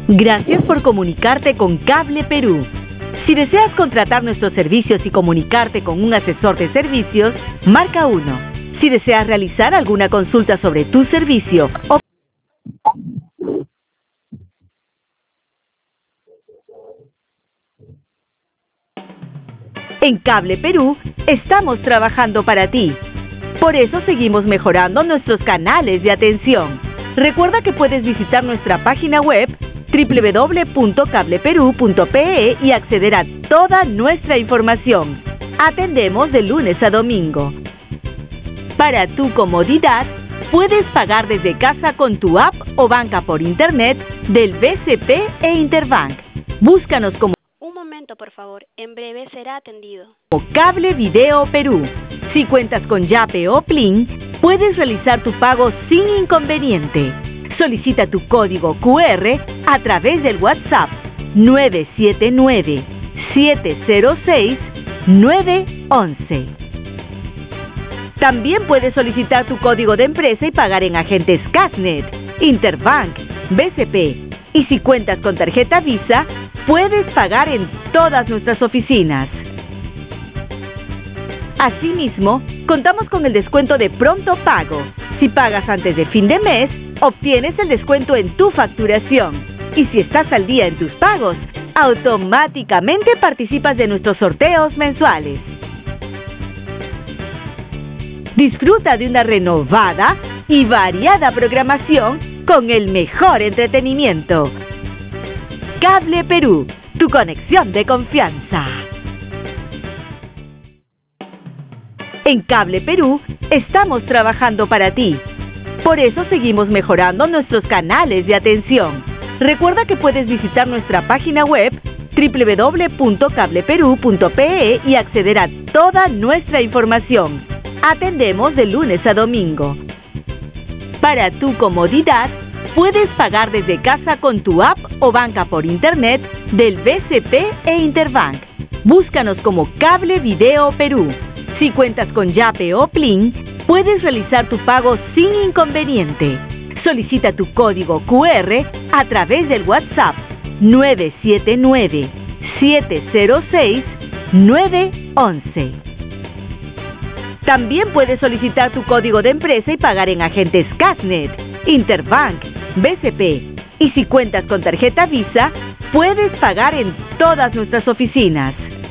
Gracias por comunicarte con Cable Perú. Si deseas contratar nuestros servicios y comunicarte con un asesor de servicios, marca 1. Si deseas realizar alguna consulta sobre tu servicio o... En Cable Perú estamos trabajando para ti. Por eso seguimos mejorando nuestros canales de atención. Recuerda que puedes visitar nuestra página web www.cableperú.pe y acceder a toda nuestra información. Atendemos de lunes a domingo. Para tu comodidad, puedes pagar desde casa con tu app o banca por internet del BCP e Interbank. Búscanos como Un momento, por favor. En breve será atendido. Cable Video Perú. Si cuentas con Yape o Plin, puedes realizar tu pago sin inconveniente. Solicita tu código QR a través del WhatsApp 979-706-911. También puedes solicitar tu código de empresa y pagar en agentes Casnet, Interbank, BCP. Y si cuentas con tarjeta Visa, puedes pagar en todas nuestras oficinas. Asimismo, contamos con el descuento de pronto pago. Si pagas antes de fin de mes, obtienes el descuento en tu facturación. Y si estás al día en tus pagos, automáticamente participas de nuestros sorteos mensuales. Disfruta de una renovada y variada programación con el mejor entretenimiento. Cable Perú, tu conexión de confianza. En Cable Perú estamos trabajando para ti. Por eso seguimos mejorando nuestros canales de atención. Recuerda que puedes visitar nuestra página web www.cableperú.pe y acceder a toda nuestra información. Atendemos de lunes a domingo. Para tu comodidad, puedes pagar desde casa con tu app o banca por internet del BCP e Interbank. Búscanos como Cable Video Perú. Si cuentas con Yape o Plin, puedes realizar tu pago sin inconveniente. Solicita tu código QR a través del WhatsApp 979-706-911. También puedes solicitar tu código de empresa y pagar en agentes Casnet, Interbank, BCP. Y si cuentas con tarjeta Visa, puedes pagar en todas nuestras oficinas.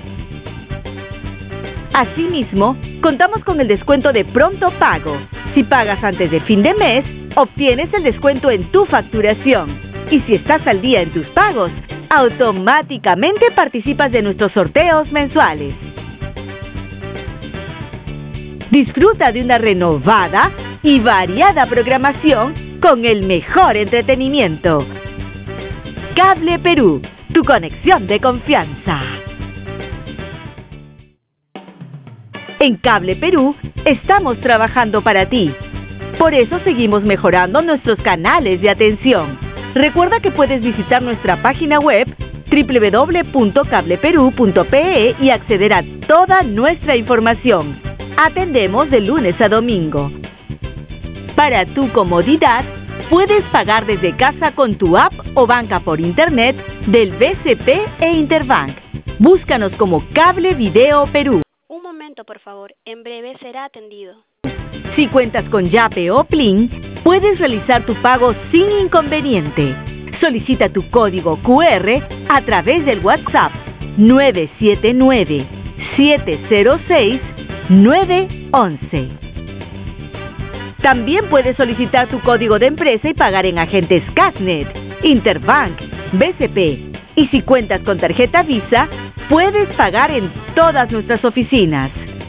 Asimismo, contamos con el descuento de pronto pago. Si pagas antes de fin de mes, obtienes el descuento en tu facturación. Y si estás al día en tus pagos, automáticamente participas de nuestros sorteos mensuales. Disfruta de una renovada y variada programación con el mejor entretenimiento. Cable Perú, tu conexión de confianza. En Cable Perú estamos trabajando para ti. Por eso seguimos mejorando nuestros canales de atención. Recuerda que puedes visitar nuestra página web www.cableperú.pe y acceder a toda nuestra información. Atendemos de lunes a domingo. Para tu comodidad, puedes pagar desde casa con tu app o banca por internet del BCP e Interbank. Búscanos como Cable Video Perú. Un momento, por favor. En breve será atendido. Si cuentas con Yape o Plin, puedes realizar tu pago sin inconveniente. Solicita tu código QR a través del WhatsApp 979-706-911. También puedes solicitar tu código de empresa y pagar en agentes Casnet, Interbank, BCP. Y si cuentas con tarjeta Visa, puedes pagar en todas nuestras oficinas.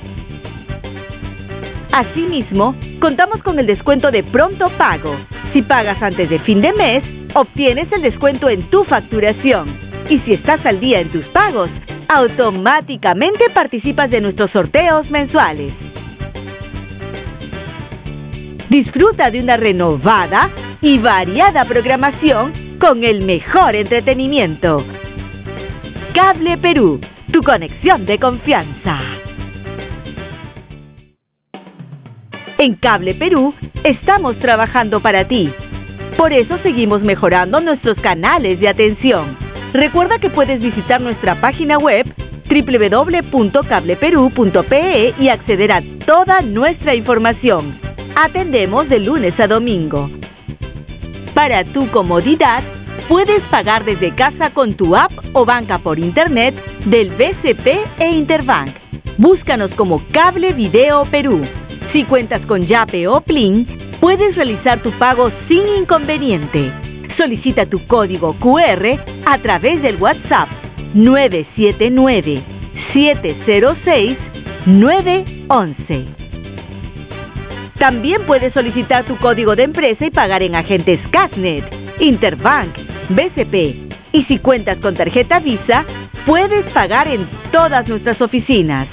Asimismo, contamos con el descuento de pronto pago. Si pagas antes de fin de mes, obtienes el descuento en tu facturación. Y si estás al día en tus pagos, automáticamente participas de nuestros sorteos mensuales. Disfruta de una renovada y variada programación con el mejor entretenimiento. Cable Perú, tu conexión de confianza. En Cable Perú estamos trabajando para ti. Por eso seguimos mejorando nuestros canales de atención. Recuerda que puedes visitar nuestra página web www.cableperú.pe y acceder a toda nuestra información. Atendemos de lunes a domingo. Para tu comodidad, puedes pagar desde casa con tu app o banca por internet del BCP e Interbank. Búscanos como Cable Video Perú. Si cuentas con Yape o Plin, puedes realizar tu pago sin inconveniente. Solicita tu código QR a través del WhatsApp 979-706-911. También puedes solicitar tu código de empresa y pagar en agentes Casnet, Interbank, BCP. Y si cuentas con tarjeta Visa, puedes pagar en todas nuestras oficinas.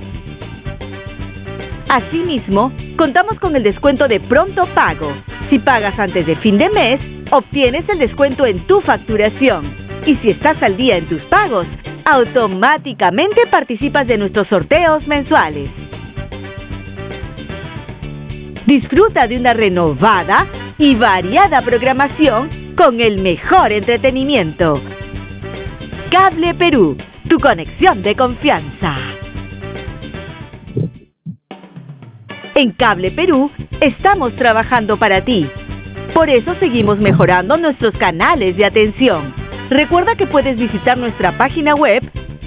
Asimismo, contamos con el descuento de pronto pago. Si pagas antes de fin de mes, obtienes el descuento en tu facturación. Y si estás al día en tus pagos, automáticamente participas de nuestros sorteos mensuales. Disfruta de una renovada y variada programación con el mejor entretenimiento. Cable Perú, tu conexión de confianza. En Cable Perú estamos trabajando para ti. Por eso seguimos mejorando nuestros canales de atención. Recuerda que puedes visitar nuestra página web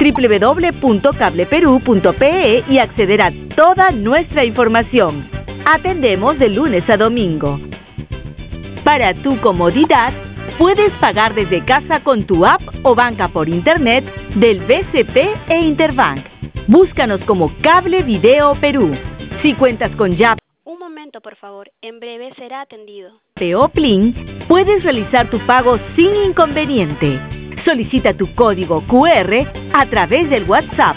www.cableperú.pe y acceder a toda nuestra información. Atendemos de lunes a domingo. Para tu comodidad, puedes pagar desde casa con tu app o banca por internet del BCP e Interbank. Búscanos como Cable Video Perú. Si cuentas con Yape, Un momento, por favor. En breve será atendido. o Plin, puedes realizar tu pago sin inconveniente. Solicita tu código QR a través del WhatsApp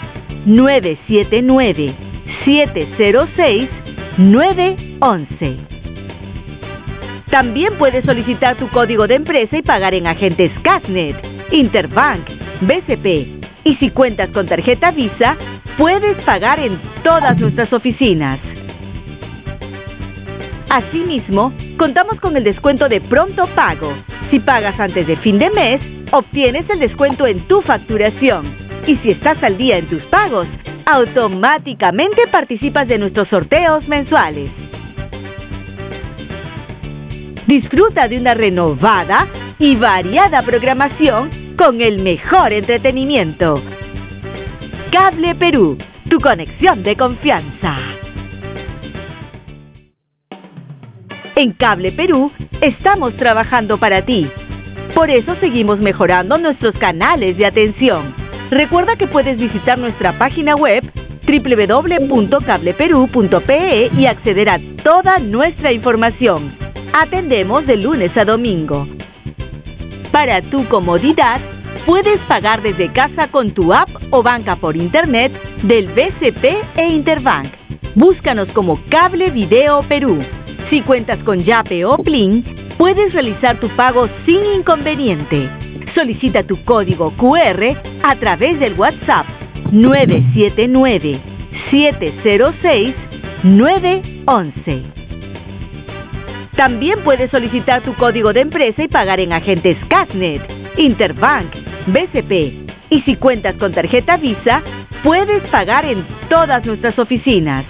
979-706-911. También puedes solicitar tu código de empresa y pagar en agentes Casnet, Interbank, BCP. Y si cuentas con tarjeta Visa, puedes pagar en todas nuestras oficinas. Asimismo, contamos con el descuento de pronto pago. Si pagas antes de fin de mes, obtienes el descuento en tu facturación. Y si estás al día en tus pagos, automáticamente participas de nuestros sorteos mensuales. Disfruta de una renovada y variada programación con el mejor entretenimiento. Cable Perú, tu conexión de confianza. En Cable Perú estamos trabajando para ti. Por eso seguimos mejorando nuestros canales de atención. Recuerda que puedes visitar nuestra página web www.cableperú.pe y acceder a toda nuestra información. Atendemos de lunes a domingo. Para tu comodidad, puedes pagar desde casa con tu app o banca por internet del BCP e Interbank. Búscanos como Cable Video Perú. Si cuentas con Yape o Plin, puedes realizar tu pago sin inconveniente. Solicita tu código QR a través del WhatsApp 979-706-911. También puedes solicitar tu código de empresa y pagar en agentes Casnet, Interbank, BCP. Y si cuentas con tarjeta Visa, puedes pagar en todas nuestras oficinas.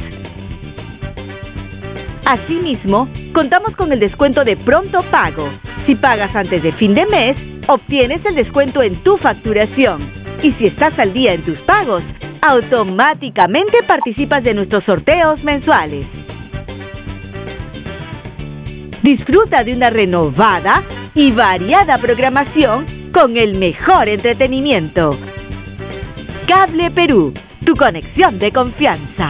Asimismo, contamos con el descuento de pronto pago. Si pagas antes de fin de mes, obtienes el descuento en tu facturación. Y si estás al día en tus pagos, automáticamente participas de nuestros sorteos mensuales. Disfruta de una renovada y variada programación con el mejor entretenimiento. Cable Perú, tu conexión de confianza.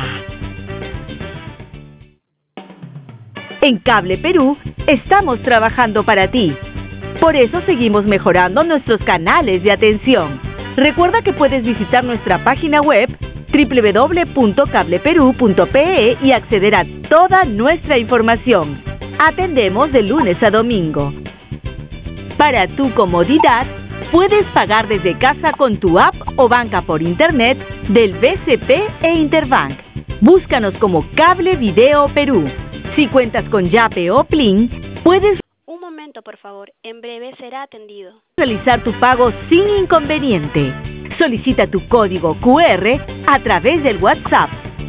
En Cable Perú estamos trabajando para ti. Por eso seguimos mejorando nuestros canales de atención. Recuerda que puedes visitar nuestra página web www.cableperú.pe y acceder a toda nuestra información. Atendemos de lunes a domingo. Para tu comodidad, puedes pagar desde casa con tu app o banca por internet del BCP e Interbank. Búscanos como Cable Video Perú. Si cuentas con Yape o Plin, puedes... Un momento. momento, por favor. En breve será atendido. Realizar tu pago sin inconveniente. Solicita tu código QR a través del WhatsApp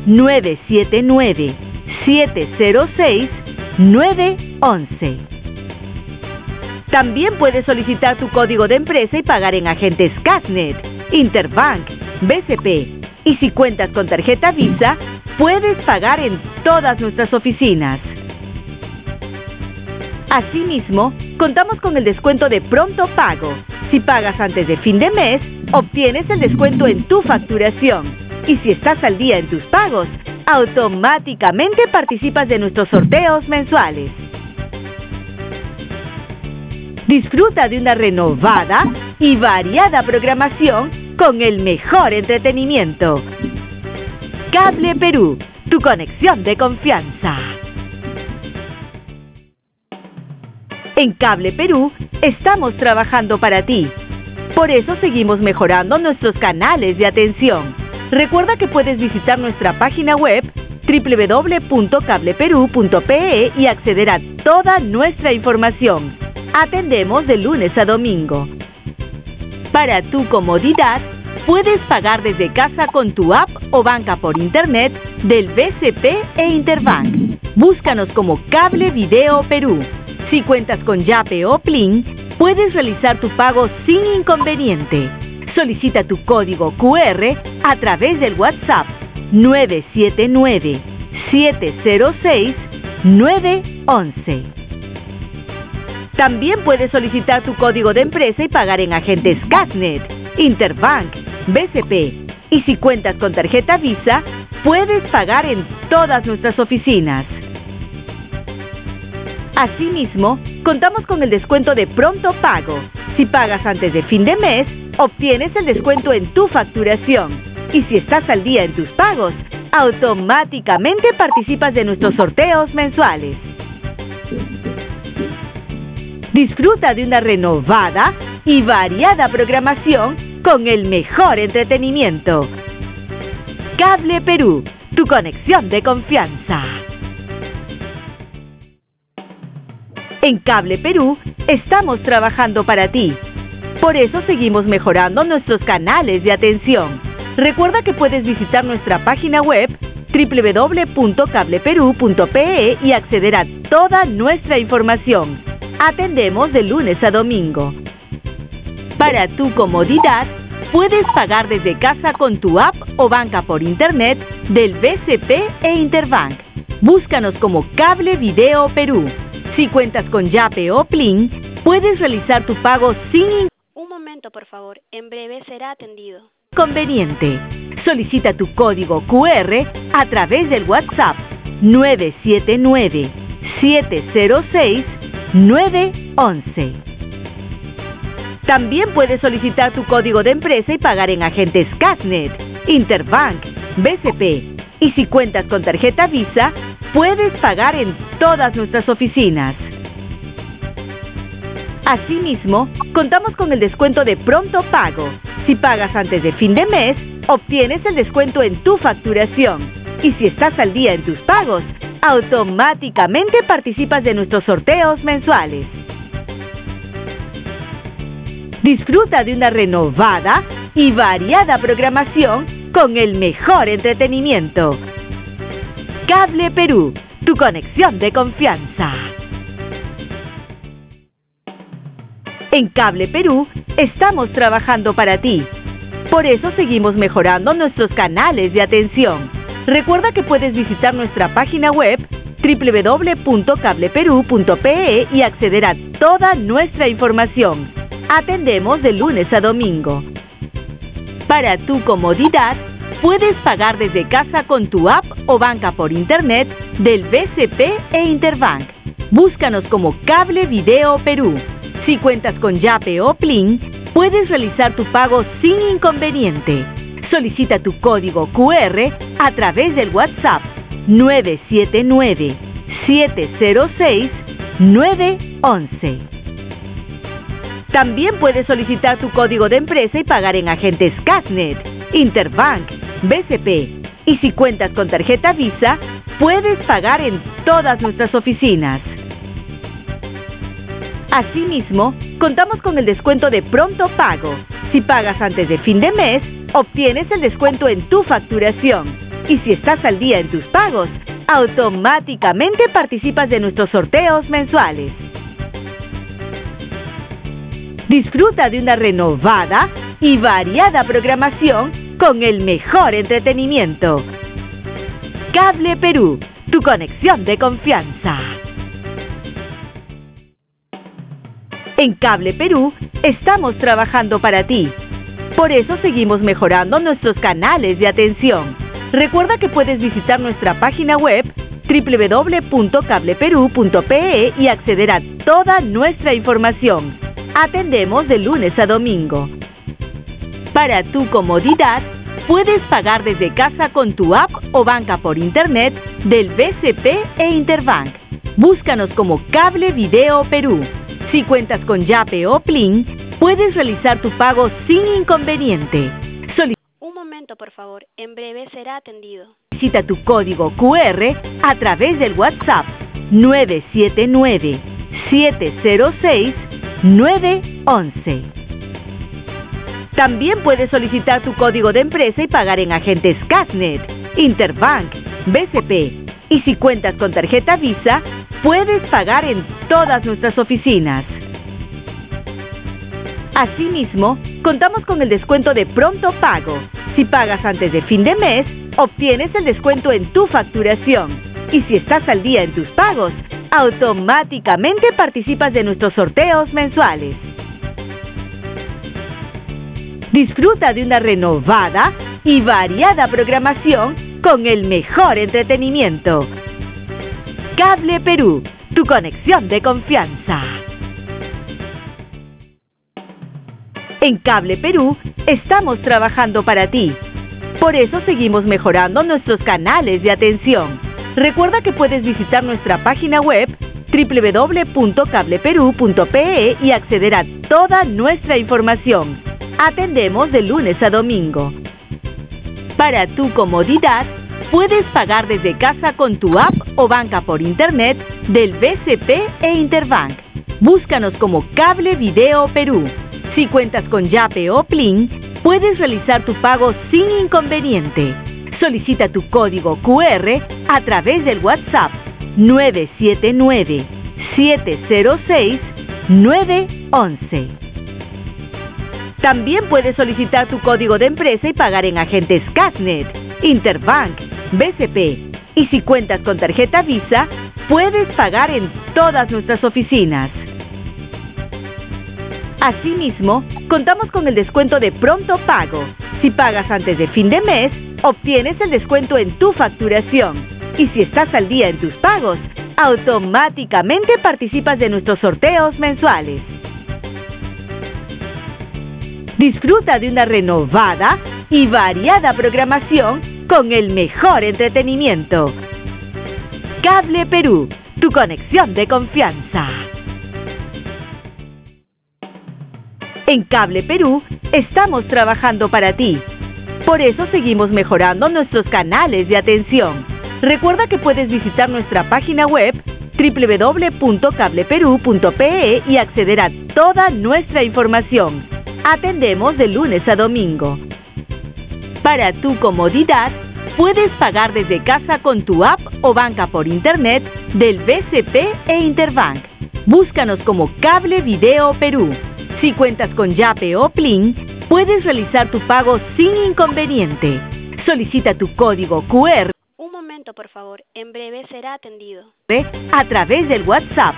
979-706-911. También puedes solicitar tu código de empresa y pagar en agentes Casnet, Interbank, BCP. Y si cuentas con tarjeta Visa, puedes pagar en todas nuestras oficinas. Asimismo, contamos con el descuento de pronto pago. Si pagas antes de fin de mes, obtienes el descuento en tu facturación. Y si estás al día en tus pagos, automáticamente participas de nuestros sorteos mensuales. Disfruta de una renovada y variada programación con el mejor entretenimiento. Cable Perú, tu conexión de confianza. En Cable Perú estamos trabajando para ti. Por eso seguimos mejorando nuestros canales de atención. Recuerda que puedes visitar nuestra página web www.cableperú.pe y acceder a toda nuestra información. Atendemos de lunes a domingo. Para tu comodidad, puedes pagar desde casa con tu app o banca por internet del BCP e Interbank. Búscanos como Cable Video Perú. Si cuentas con Yape o Plin, puedes realizar tu pago sin inconveniente. Solicita tu código QR a través del WhatsApp 979-706-911. También puedes solicitar tu código de empresa y pagar en agentes Casnet, Interbank, BCP. Y si cuentas con tarjeta Visa, puedes pagar en todas nuestras oficinas. Asimismo, contamos con el descuento de pronto pago. Si pagas antes de fin de mes, obtienes el descuento en tu facturación. Y si estás al día en tus pagos, automáticamente participas de nuestros sorteos mensuales. Disfruta de una renovada y variada programación con el mejor entretenimiento. Cable Perú, tu conexión de confianza. En Cable Perú estamos trabajando para ti. Por eso seguimos mejorando nuestros canales de atención. Recuerda que puedes visitar nuestra página web www.cableperú.pe y acceder a toda nuestra información. Atendemos de lunes a domingo. Para tu comodidad, puedes pagar desde casa con tu app o banca por internet del BCP e Interbank. Búscanos como Cable Video Perú. Si cuentas con Yape o Plin, puedes realizar tu pago sin Un momento, por favor. En breve será atendido. inconveniente. Solicita tu código QR a través del WhatsApp 979-706-911. También puedes solicitar tu código de empresa y pagar en agentes Casnet, Interbank, BCP. Y si cuentas con tarjeta Visa, puedes pagar en todas nuestras oficinas. Asimismo, contamos con el descuento de pronto pago. Si pagas antes de fin de mes, obtienes el descuento en tu facturación. Y si estás al día en tus pagos, automáticamente participas de nuestros sorteos mensuales. Disfruta de una renovada y variada programación con el mejor entretenimiento. Cable Perú, tu conexión de confianza. En Cable Perú estamos trabajando para ti. Por eso seguimos mejorando nuestros canales de atención. Recuerda que puedes visitar nuestra página web www.cableperú.pe y acceder a toda nuestra información. Atendemos de lunes a domingo. Para tu comodidad, puedes pagar desde casa con tu app o banca por internet del BCP e Interbank. Búscanos como Cable Video Perú. Si cuentas con Yape o Plin, puedes realizar tu pago sin inconveniente. Solicita tu código QR a través del WhatsApp 979-706-911. También puedes solicitar tu código de empresa y pagar en agentes Casnet, Interbank, BCP. Y si cuentas con tarjeta Visa, puedes pagar en todas nuestras oficinas. Asimismo, contamos con el descuento de pronto pago. Si pagas antes de fin de mes, obtienes el descuento en tu facturación. Y si estás al día en tus pagos, automáticamente participas de nuestros sorteos mensuales. Disfruta de una renovada y variada programación con el mejor entretenimiento. Cable Perú, tu conexión de confianza. En Cable Perú estamos trabajando para ti. Por eso seguimos mejorando nuestros canales de atención. Recuerda que puedes visitar nuestra página web www.cableperu.pe y acceder a toda nuestra información. Atendemos de lunes a domingo. Para tu comodidad, puedes pagar desde casa con tu app o banca por internet del BCP e Interbank. Búscanos como Cable Video Perú. Si cuentas con Yape o Plin, puedes realizar tu pago sin inconveniente. Un momento, por favor. En breve será atendido. Solicita tu código QR a través del WhatsApp 979-706-911. También puedes solicitar tu código de empresa y pagar en agentes Casnet, Interbank, BCP. Y si cuentas con tarjeta Visa, puedes pagar en todas nuestras oficinas. Asimismo, contamos con el descuento de pronto pago. Si pagas antes de fin de mes, obtienes el descuento en tu facturación. Y si estás al día en tus pagos, automáticamente participas de nuestros sorteos mensuales. Disfruta de una renovada y variada programación con el mejor entretenimiento. Cable Perú, tu conexión de confianza. En Cable Perú estamos trabajando para ti. Por eso seguimos mejorando nuestros canales de atención. Recuerda que puedes visitar nuestra página web www.cableperu.pe y acceder a toda nuestra información. Atendemos de lunes a domingo. Para tu comodidad, puedes pagar desde casa con tu app o banca por internet del BCP e Interbank. Búscanos como Cable Video Perú. Si cuentas con Yape o Plin, puedes realizar tu pago sin inconveniente. Solicita tu código QR a través del WhatsApp 979-706-911. También puedes solicitar tu código de empresa y pagar en agentes Casnet, Interbank, BCP. Y si cuentas con tarjeta Visa, puedes pagar en todas nuestras oficinas. Asimismo, contamos con el descuento de pronto pago. Si pagas antes de fin de mes, obtienes el descuento en tu facturación. Y si estás al día en tus pagos, automáticamente participas de nuestros sorteos mensuales. Disfruta de una renovada y variada programación con el mejor entretenimiento. Cable Perú, tu conexión de confianza. En Cable Perú estamos trabajando para ti. Por eso seguimos mejorando nuestros canales de atención. Recuerda que puedes visitar nuestra página web www.cableperu.pe y acceder a toda nuestra información. Atendemos de lunes a domingo. Para tu comodidad, puedes pagar desde casa con tu app o banca por internet del BCP e Interbank. Búscanos como Cable Video Perú. Si cuentas con Yape o Plin, puedes realizar tu pago sin inconveniente. Solicita tu código QR. Un momento, por favor. En breve será atendido. A través del WhatsApp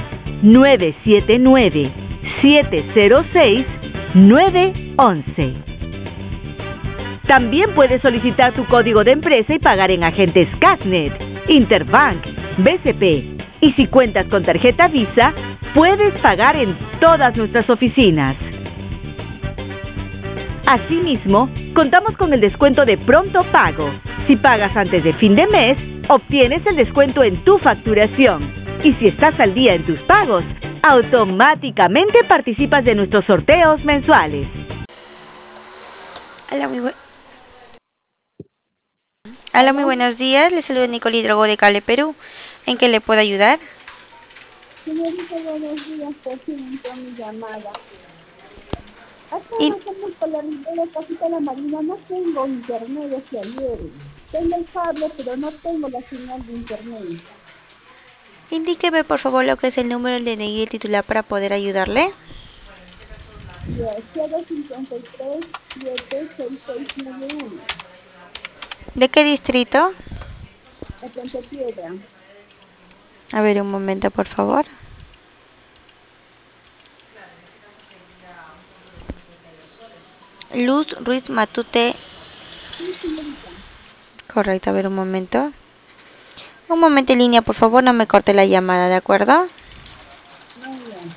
979-706-911. También puedes solicitar tu código de empresa y pagar en agentes Casnet, Interbank, BCP. Y si cuentas con tarjeta Visa, puedes pagar en todas nuestras oficinas. Asimismo, contamos con el descuento de pronto pago. Si pagas antes de fin de mes, obtienes el descuento en tu facturación. Y si estás al día en tus pagos, automáticamente participas de nuestros sorteos mensuales. Hola, muy buenos días. Les saludo Nicole Hidrogo de Cable Perú. ¿En qué le puedo ayudar? Señorita, buenos días, por fin entró mi llamada. Acá Y estamos con la Ribera Casita La Marina, no tengo internet desde ayer. Tengo el cable, pero no tengo la señal de internet. indíqueme por favor lo que es el número del DNI del titular para poder ayudarle. Y 053 76691, ¿De qué distrito? la Puente Piedra. A ver, un momento por favor. Luz Ruiz Matute. Sí, señorita. Correcto, a ver un momento. Un momento en línea, por favor, no me corte la llamada, ¿de acuerdo? Muy bien.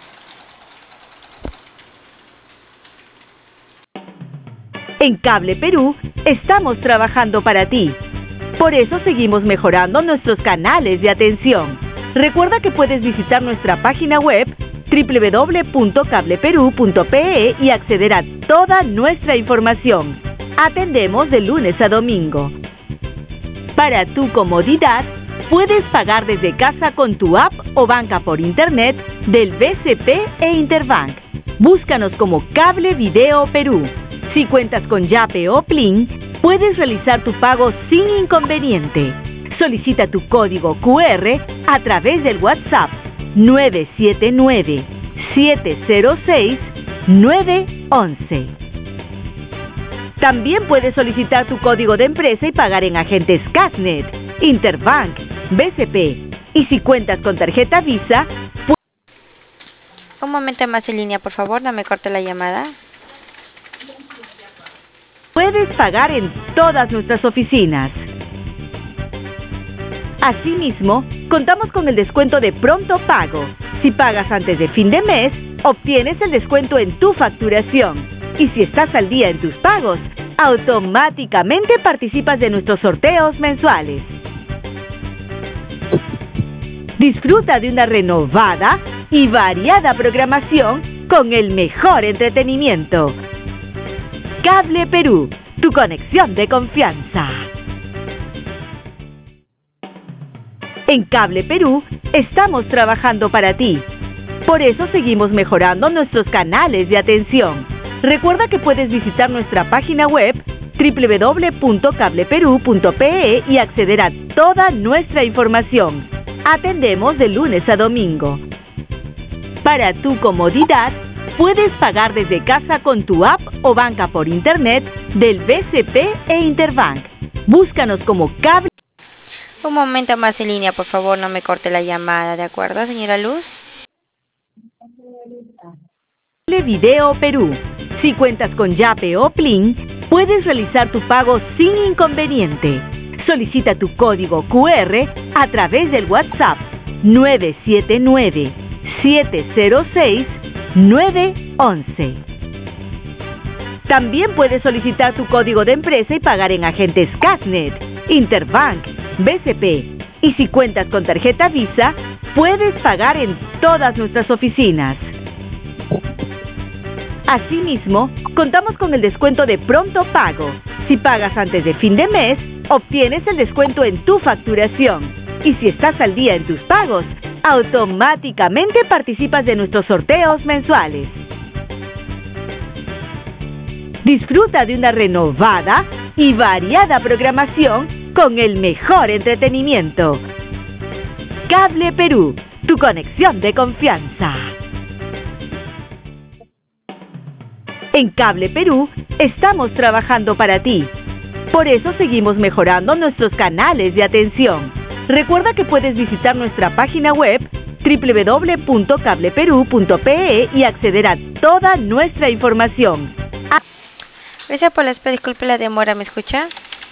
En Cable Perú estamos trabajando para ti. Por eso seguimos mejorando nuestros canales de atención. Recuerda que puedes visitar nuestra página web www.cableperú.pe y acceder a toda nuestra información. Atendemos de lunes a domingo. Para tu comodidad, puedes pagar desde casa con tu app o banca por internet del BCP e Interbank. Búscanos como Cable Video Perú. Si cuentas con Yape o Plin, puedes realizar tu pago sin inconveniente. Solicita tu código QR a través del WhatsApp 979-706-911. También puedes solicitar tu código de empresa y pagar en agentes Casnet, Interbank, BCP. Y si cuentas con tarjeta Visa, Un momento más en línea, por favor, no me corte la llamada. puedes pagar en todas nuestras oficinas. Asimismo, contamos con el descuento de pronto pago. Si pagas antes de fin de mes, obtienes el descuento en tu facturación. Y si estás al día en tus pagos, automáticamente participas de nuestros sorteos mensuales. Disfruta de una renovada y variada programación con el mejor entretenimiento. Cable Perú, tu conexión de confianza. En Cable Perú estamos trabajando para ti. Por eso seguimos mejorando nuestros canales de atención. Recuerda que puedes visitar nuestra página web www.cableperú.pe y acceder a toda nuestra información. Atendemos de lunes a domingo. Para tu comodidad, puedes pagar desde casa con tu app o banca por internet del BCP e Interbank. Búscanos como Cable Un momento más en línea, por favor, no me corte la llamada, ¿de acuerdo, señora Luz? Video Perú. Si cuentas con Yape o Plin, puedes realizar tu pago sin inconveniente. Solicita tu código QR a través del WhatsApp 979-706-911. También puedes solicitar tu código de empresa y pagar en agentes Casnet, Interbank, BCP. Y si cuentas con tarjeta Visa, puedes pagar en todas nuestras oficinas. Asimismo, contamos con el descuento de pronto pago. Si pagas antes de fin de mes, obtienes el descuento en tu facturación. Y si estás al día en tus pagos, automáticamente participas de nuestros sorteos mensuales. Disfruta de una renovada y variada programación con el mejor entretenimiento. Cable Perú, tu conexión de confianza. En Cable Perú estamos trabajando para ti. Por eso seguimos mejorando nuestros canales de atención. Recuerda que puedes visitar nuestra página web www.cableperú.pe y acceder a toda nuestra información. Gracias por la espera, disculpe la demora, ¿me escucha?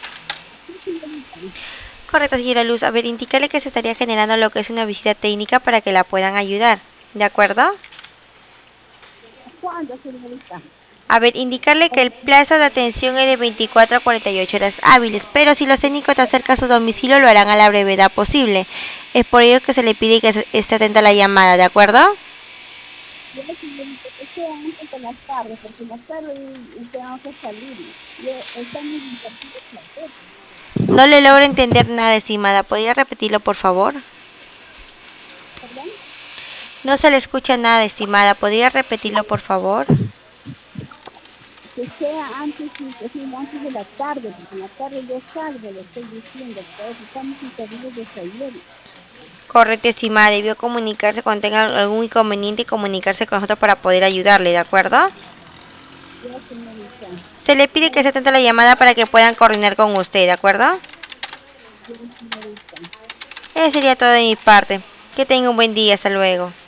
Correcto, señora Luz. A ver, indícale que se estaría generando lo que es una visita técnica para que la puedan ayudar, ¿de acuerdo? ¿Cuándo, señorita? A ver, indicarle que el plazo de atención es de 24 a 48 horas hábiles, pero si los técnicos están cerca a su domicilio lo harán a la brevedad posible. Es por ello que se le pide que esté atenta a la llamada, ¿de acuerdo? Yo, señorita, que sea antes de las tardes, porque en las tardes tengo que salir. Yo estoy muy importante. No le logro entender nada, estimada. ¿Podría repetirlo, por favor? ¿Perdón? No se le escucha nada, estimada. ¿Podría repetirlo, por favor? Que sea antes, antes de la tarde, porque en la tarde yo salgo, le estoy diciendo, pues estamos intervenidos desde ayer. Correcto, estimada. Debió comunicarse cuando tenga algún inconveniente y comunicarse con nosotros para poder ayudarle, ¿de acuerdo? Ya, señorita. Se le pide que se atente a la llamada para que puedan coordinar con usted, ¿de acuerdo? Ya, señorita. Eso sería todo de mi parte. Que tenga un buen día. Hasta luego.